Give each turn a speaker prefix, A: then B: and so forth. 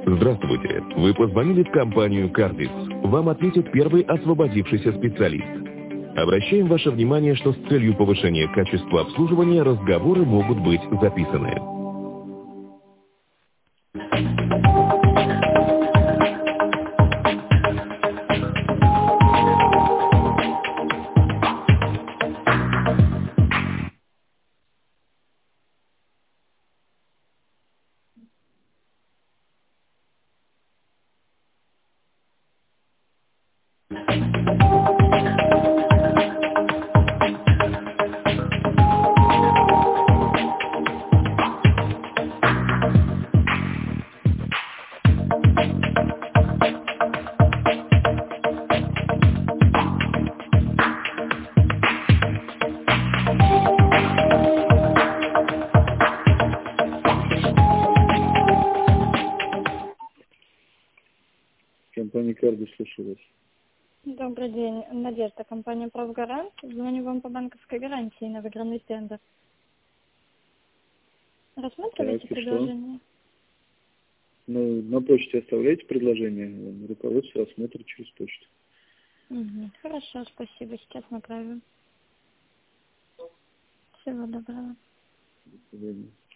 A: Здравствуйте. Вы позвонили в компанию «Кардис». Вам ответит первый освободившийся специалист. Обращаем ваше внимание, что с целью повышения качества обслуживания разговоры могут быть записаны.
B: Компания «Кардис», слушаю вас.
C: Добрый день, Надежда, компания «Правгарант». Звоню вам по банковской гарантии на выигранный тендер. Рассматриваете
B: Так, и
C: предложение?
B: Ну, на почте оставляйте предложение, руководство осмотрит через почту.
C: Угу. Хорошо, спасибо. Сейчас направим. Всего доброго.
B: До свидания.